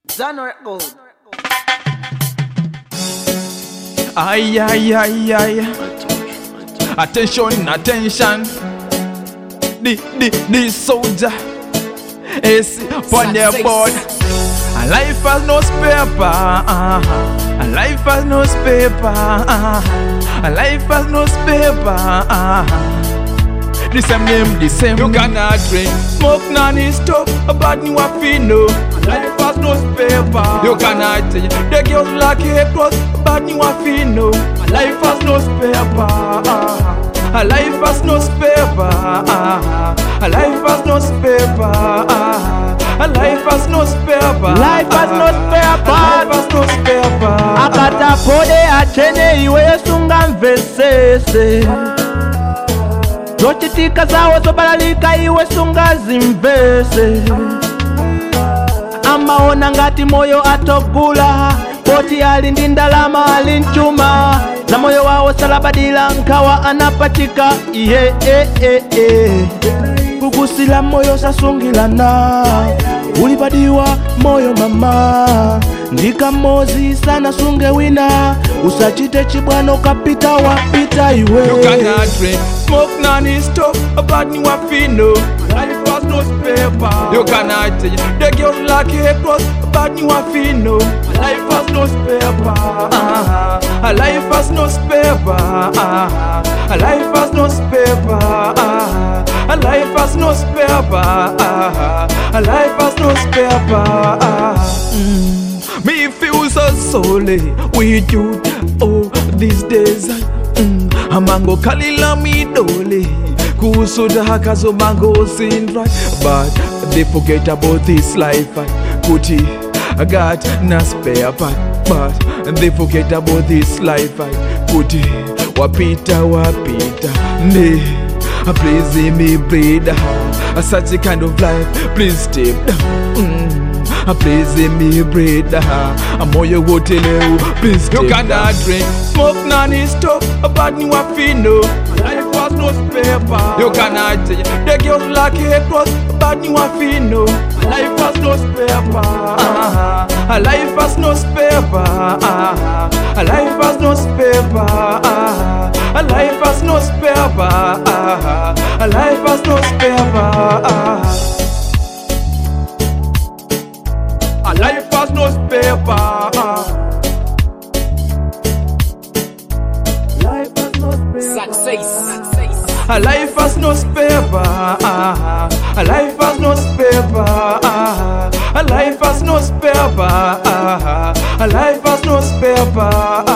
Genre Gold. Ay, ay, ay, ay. Attention, attention. The soldier is on their board. A life has no spare part. A life has no spare part. A life has no spare part. The same name, the same. You cannot drink, smoke, none stop. But you are no. Life has no spare part. You cannot change. The girls like a cross. But you are no. Life has no spare part. A life has no spare part. A life has no spare part. A life has no spare part. Life has no spare part. Life has no spare part. Akata pode achene iwe sunga mvesese. Zochitika zawo zobalalika iwe sunga zimvese. Amaona ngati moyo atogula. Poti alindi ndalama alinchuma. Na moyo wawo salabadila nkawa anapatika. Kukusila moyo sasungilana. Ulibadiwa moyo mama. Ndika mozi sana sunge wina. Usachite chibwano kapita wapita iwe. You cannot drink, smoke, none stop. But you are no. Life has no spare part. You cannot change. The girls like a cross. But you are no. Life has no spare part. A life has no spare part. A life has no spare part. A life has no spare part. A life has no spare part. Me feel so solely with you. Oh, these days. Amango kalila mi dole. Kusuda hakazo mango sin right. But they forget about this life. Kuti, I got no spare part. But they forget about this life. Kuti, wapita. Ne, please me breathe. Such a kind of life, please step down. Please me breathe. I'm all you go tell you. Please you cannot drink, smoke, none stop. But you are no. Life has no spare part. You cannot change. The girls like a cross. But you are no. Life has no spare part. A life has no spare part. A life has no spare part. A life has no spare part. A life has no spare part. A life has no spare part. Life has no spare Success. A life has no spare part. A life has no spare part. A life has no spare part. A life has no spare part.